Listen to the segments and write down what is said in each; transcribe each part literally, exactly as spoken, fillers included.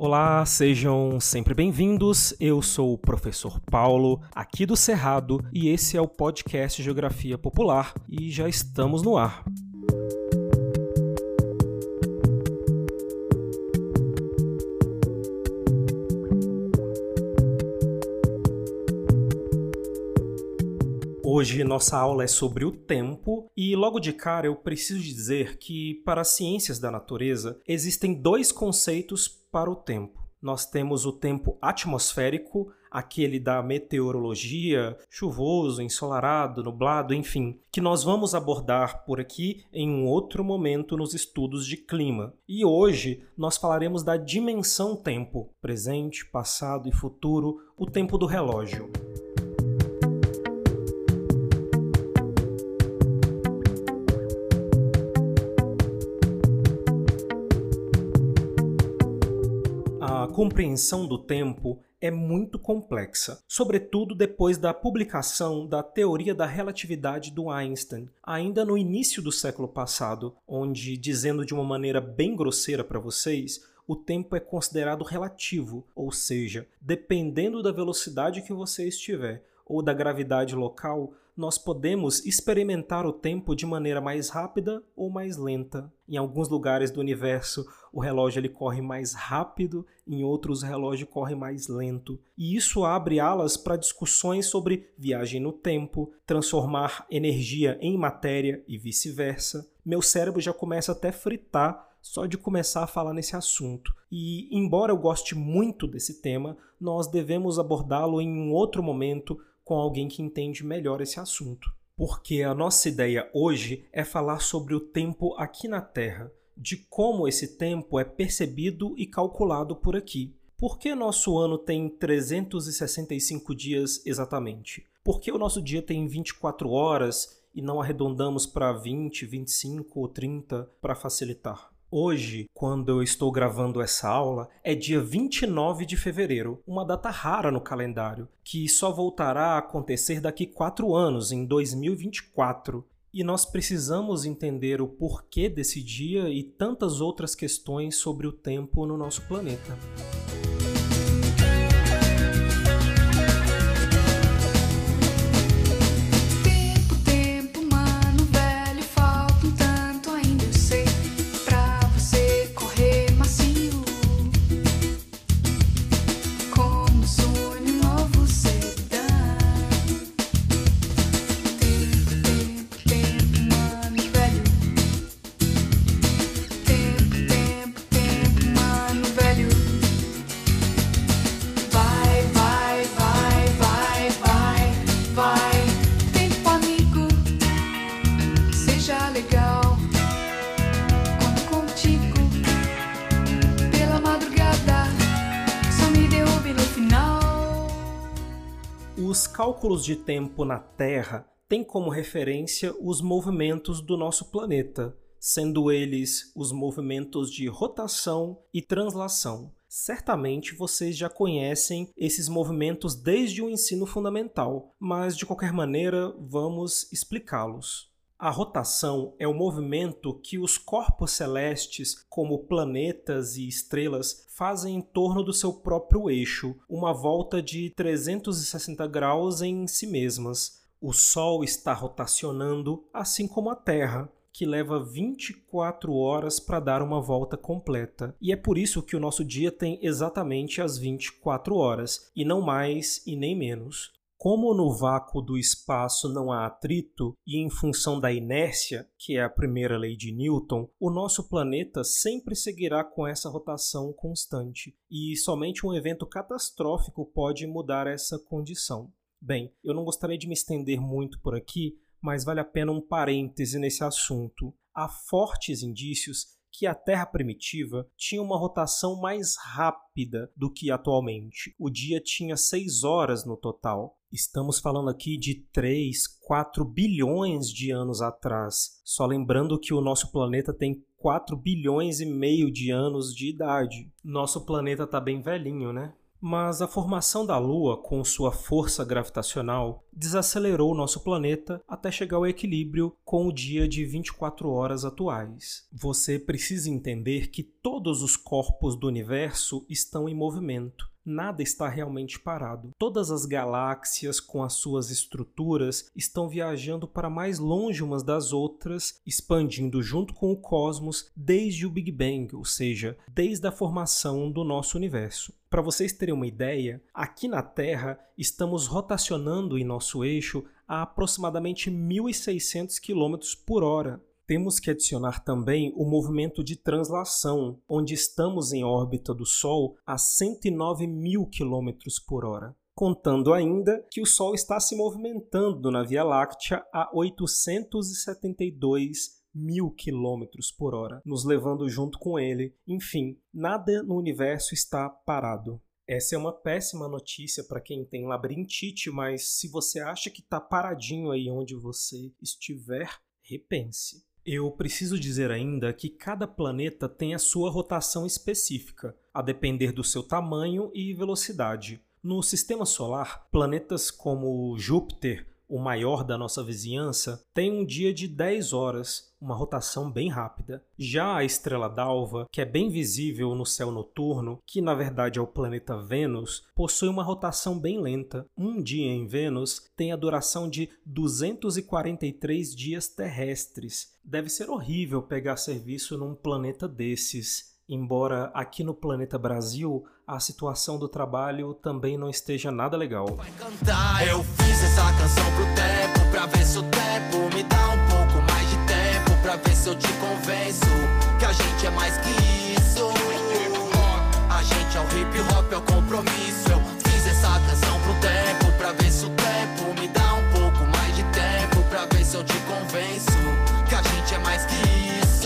Olá, sejam sempre bem-vindos. Eu sou o professor Paulo, aqui do Cerrado, e esse é o podcast Geografia Popular, e já estamos no ar. Hoje nossa aula é sobre o tempo e logo de cara eu preciso dizer que para as ciências da natureza existem dois conceitos para o tempo. Nós temos o tempo atmosférico, aquele da meteorologia, chuvoso, ensolarado, nublado, enfim, que nós vamos abordar por aqui em um outro momento nos estudos de clima. E hoje nós falaremos da dimensão tempo, presente, passado e futuro, o tempo do relógio. A compreensão do tempo é muito complexa, sobretudo depois da publicação da teoria da relatividade do Einstein, ainda no início do século passado, onde, dizendo de uma maneira bem grosseira para vocês, o tempo é considerado relativo, ou seja, dependendo da velocidade que você estiver ou da gravidade local, nós podemos experimentar o tempo de maneira mais rápida ou mais lenta. Em alguns lugares do universo, o relógio ele corre mais rápido, em outros o relógio corre mais lento. E isso abre alas para discussões sobre viagem no tempo, transformar energia em matéria e vice-versa. Meu cérebro já começa até a fritar só de começar a falar nesse assunto. E, embora eu goste muito desse tema, nós devemos abordá-lo em um outro momento com alguém que entende melhor esse assunto. Porque a nossa ideia hoje é falar sobre o tempo aqui na Terra, de como esse tempo é percebido e calculado por aqui. Por que nosso ano tem trezentos e sessenta e cinco dias exatamente? Por que o nosso dia tem vinte e quatro horas e não arredondamos para vinte, vinte e cinco ou trinta para facilitar? Hoje, quando eu estou gravando essa aula, é dia vinte e nove de fevereiro, uma data rara no calendário, que só voltará a acontecer daqui quatro anos, em dois mil e vinte e quatro. E nós precisamos entender o porquê desse dia e tantas outras questões sobre o tempo no nosso planeta. Os cálculos de tempo na Terra têm como referência os movimentos do nosso planeta, sendo eles os movimentos de rotação e translação. Certamente vocês já conhecem esses movimentos desde o ensino fundamental, mas de qualquer maneira vamos explicá-los. A rotação é o movimento que os corpos celestes, como planetas e estrelas, fazem em torno do seu próprio eixo, uma volta de trezentos e sessenta graus em si mesmas. O Sol está rotacionando, assim como a Terra, que leva vinte e quatro horas para dar uma volta completa. E é por isso que o nosso dia tem exatamente as vinte e quatro horas, e não mais e nem menos. Como no vácuo do espaço não há atrito e em função da inércia, que é a primeira lei de Newton, o nosso planeta sempre seguirá com essa rotação constante, e somente um evento catastrófico pode mudar essa condição. Bem, eu não gostaria de me estender muito por aqui, mas vale a pena um parêntese nesse assunto. Há fortes indícios que a Terra primitiva tinha uma rotação mais rápida do que atualmente. O dia tinha seis horas no total. Estamos falando aqui de três, quatro bilhões de anos atrás. Só lembrando que o nosso planeta tem quatro bilhões e meio de anos de idade. Nosso planeta está bem velhinho, né? Mas a formação da Lua, com sua força gravitacional, desacelerou o nosso planeta até chegar ao equilíbrio com o dia de vinte e quatro horas atuais. Você precisa entender que todos os corpos do universo estão em movimento. Nada está realmente parado. Todas as galáxias, com as suas estruturas, estão viajando para mais longe umas das outras, expandindo junto com o cosmos desde o Big Bang, ou seja, desde a formação do nosso universo. Para vocês terem uma ideia, aqui na Terra estamos rotacionando em nosso eixo a aproximadamente mil e seiscentos quilômetros por hora. Temos que adicionar também o movimento de translação, onde estamos em órbita do Sol a cento e nove mil quilômetros por hora. Contando ainda que o Sol está se movimentando na Via Láctea a oitocentos e setenta e dois mil quilômetros por hora, nos levando junto com ele. Enfim, nada no universo está parado. Essa é uma péssima notícia para quem tem labirintite, mas se você acha que está paradinho aí onde você estiver, repense. Eu preciso dizer ainda que cada planeta tem a sua rotação específica, a depender do seu tamanho e velocidade. No Sistema Solar, planetas como Júpiter, o maior da nossa vizinhança, tem um dia de dez horas, uma rotação bem rápida. Já a estrela d'alva, que é bem visível no céu noturno, que na verdade é o planeta Vênus, possui uma rotação bem lenta. Um dia em Vênus tem a duração de duzentos e quarenta e três dias terrestres. Deve ser horrível pegar serviço num planeta desses. Embora aqui no planeta Brasil a situação do trabalho também não esteja nada legal. Vai cantar, eu fiz essa canção pro tempo, pra ver se o tempo me dá um pouco mais de tempo, pra ver se eu te convenço que a gente é mais que isso. A gente é o hip hop, é o compromisso. Eu fiz essa canção pro tempo, pra ver se o tempo me dá um pouco mais de tempo, pra ver se eu te convenço que a gente é mais que isso.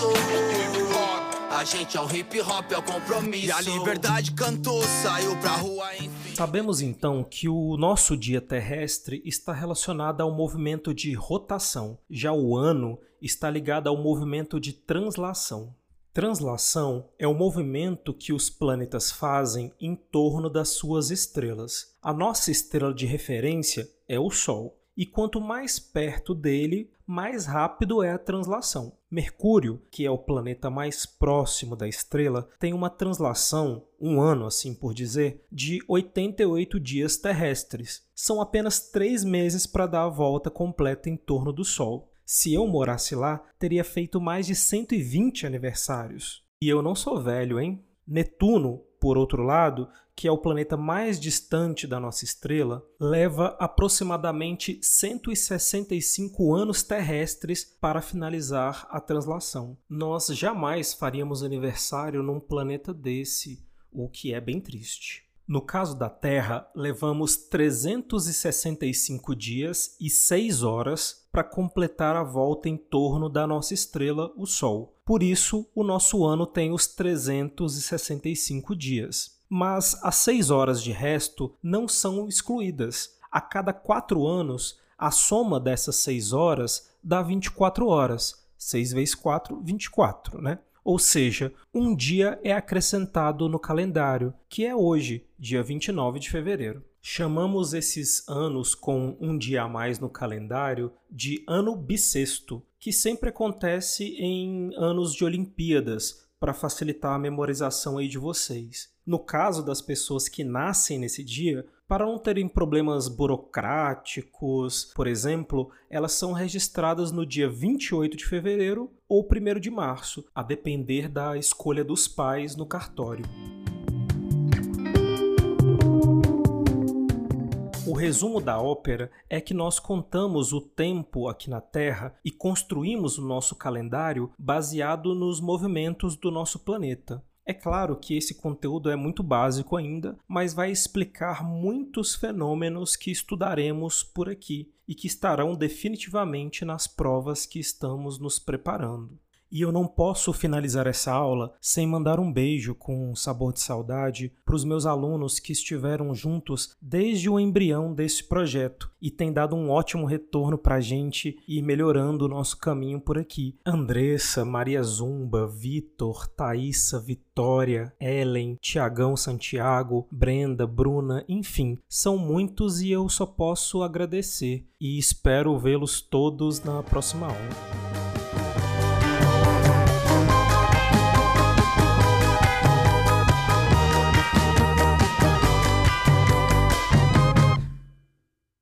A gente é o hip hop, é o compromisso. E a liberdade cantou, saiu pra rua, enfim. Sabemos então que o nosso dia terrestre está relacionado ao movimento de rotação. Já o ano está ligado ao movimento de translação. Translação é o movimento que os planetas fazem em torno das suas estrelas. A nossa estrela de referência é o Sol. E quanto mais perto dele, mais rápido é a translação. Mercúrio, que é o planeta mais próximo da estrela, tem uma translação, um ano assim por dizer, de oitenta e oito dias terrestres. São apenas três meses para dar a volta completa em torno do Sol. Se eu morasse lá, teria feito mais de cento e vinte aniversários. E eu não sou velho, hein? Netuno, por outro lado, que é o planeta mais distante da nossa estrela, leva aproximadamente cento e sessenta e cinco anos terrestres para finalizar a translação. Nós jamais faríamos aniversário num planeta desse, o que é bem triste. No caso da Terra, levamos trezentos e sessenta e cinco dias e seis horas para completar a volta em torno da nossa estrela, o Sol. Por isso, o nosso ano tem os trezentos e sessenta e cinco dias. Mas as seis horas de resto não são excluídas. A cada quatro anos, a soma dessas seis horas dá vinte e quatro horas. seis vezes quatro, vinte e quatro, né? Ou seja, um dia é acrescentado no calendário, que é hoje, dia vinte e nove de fevereiro. Chamamos esses anos com um dia a mais no calendário de ano bissexto, que sempre acontece em anos de Olimpíadas, para facilitar a memorização aí de vocês. No caso das pessoas que nascem nesse dia, para não terem problemas burocráticos, por exemplo, elas são registradas no dia vinte e oito de fevereiro ou primeiro de março, a depender da escolha dos pais no cartório. O resumo da ópera é que nós contamos o tempo aqui na Terra e construímos o nosso calendário baseado nos movimentos do nosso planeta. É claro que esse conteúdo é muito básico ainda, mas vai explicar muitos fenômenos que estudaremos por aqui e que estarão definitivamente nas provas que estamos nos preparando. E eu não posso finalizar essa aula sem mandar um beijo com um sabor de saudade para os meus alunos que estiveram juntos desde o embrião desse projeto e têm dado um ótimo retorno para a gente e melhorando o nosso caminho por aqui. Andressa, Maria Zumba, Vitor, Thaísa, Vitória, Ellen, Tiagão Santiago, Brenda, Bruna, enfim, são muitos e eu só posso agradecer e espero vê-los todos na próxima aula.